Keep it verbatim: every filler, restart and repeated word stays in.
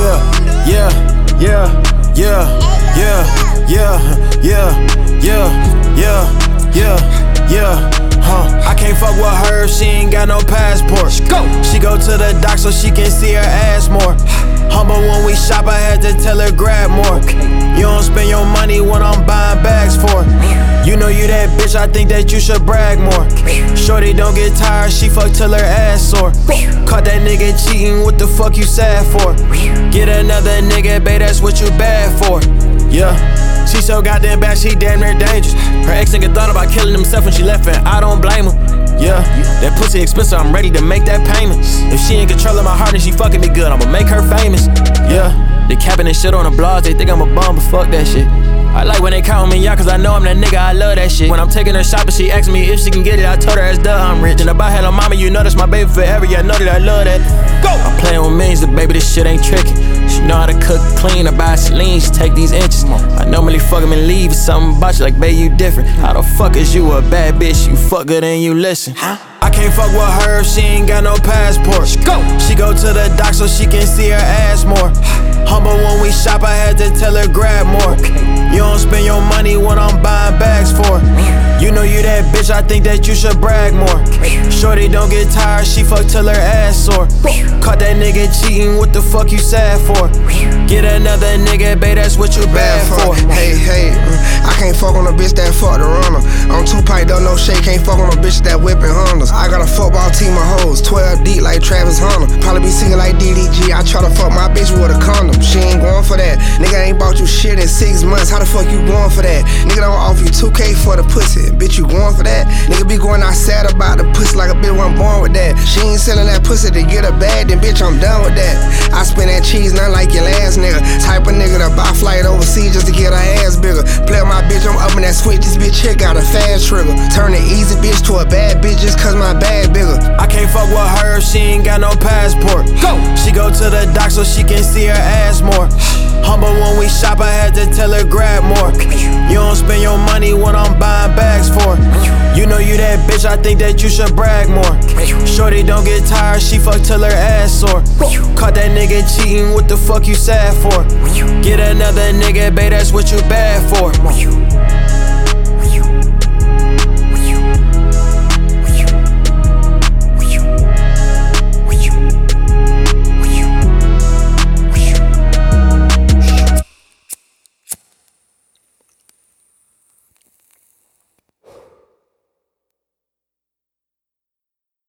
Yeah, yeah, yeah, yeah, yeah, yeah, yeah, yeah, yeah, yeah, yeah, huh. I can't fuck with her if she ain't got no passport. Go. She go to the dock so she can see her ass more. Humble when we shop, I had to tell her grab more. You don't spend your money when I'm buying bags for. You know you that bitch, I think that you should brag more. Shorty don't get tired, she fuck till her ass sore. Caught that nigga cheating, what the fuck you sad for? Get another nigga, babe, that's what you bad for. Yeah, she so goddamn bad, she damn near dangerous. Her ex nigga thought about killing himself when she left, and I don't blame her. Yeah, that pussy expensive, I'm ready to make that payment. If she in control of my heart and she fucking me good, I'ma make her famous. Yeah, they capping and shit on the blogs, they think I'm a bum, but fuck that shit. I like when they count me out, cause I know I'm that nigga, I love that shit. When I'm taking her shopping, she asks me if she can get it, I told her as duh, I'm rich. And if I had a mama, you know that's my baby forever, yeah, I know that I love that. Go! I'm playing with millions, the baby, this shit ain't tricky. She know how to cook clean, I buy Celine, she take these inches. I normally fuck him and leave, it's something about you like, babe, you different. How the fuck is you a bad bitch, you fuck good and you listen? I can't fuck with her if she ain't got no passport. Go. She go to the dock so she can see her ass more. Humble when we shop, I had to tell her grab more. You don't spend your money when I'm buying bags for. You know you that bitch, I think that you should brag more. Shorty don't get tired, she fuck till her ass sore. Caught that nigga cheating, what the fuck you sad for? Get another nigga, babe, that's what you bad for. Hey, hey, I can't fuck on a bitch that fuck the runner. On two pipe, don't know shake, can't fuck on a bitch that whipping Hondas. I got a football team of hoes, twelve deep like Travis Hunter. Probably be singing like D D G, I try to fuck my bitch with a condom. She ain't going for that. Nigga ain't bought you shit in six months, how the fuck you going for that? Nigga don't offer you two K for the pussy, bitch you going for that? Nigga be going outside about the pussy like a bitch wasn't born with that. She ain't selling that pussy to get a bag, then bitch I'm done with that. I spend that cheese, not like your last nigga. Type of nigga to buy flight overseas just to get her ass bigger. Play with my bitch, I'm up in that switch, this bitch here got a fast trigger. Turn an easy bitch to a bad bitch just cause my bag bigger. I can't fuck with her if she ain't got no passport. Go. She go to the dock so she can see her ass more. Humble when we shop, I had to tell her grab more. You don't spend your money when I'm buying bags for. You know you that bitch, I think that you should brag more. Shorty don't get tired, she fuck till her ass sore. Caught that nigga cheating, what the fuck you sad for? Get another nigga, babe, that's what you bad for.